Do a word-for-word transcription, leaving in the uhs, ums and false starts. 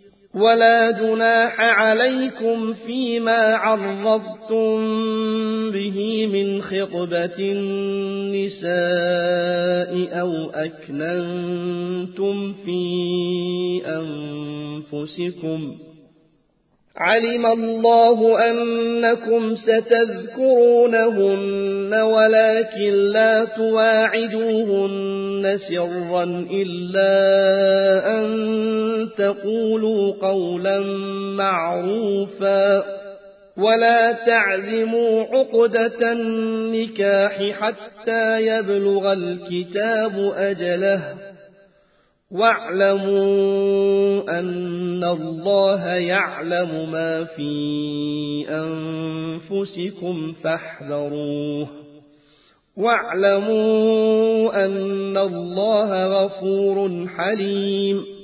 ولا جناح عليكم فيما عرضتم به من خطبة النساء أو أكننتم في أنفسكم. علم الله أنكم ستذكرونهن ولكن لا تواعدوهن سرا إلا أن تقولوا قولا معروفا ولا تعزموا عقدة النكاح حتى يبلغ الكتاب أجله واعلموا أن الله يعلم ما في أنفسكم فاحذروه واعلموا أن الله غفور حليم.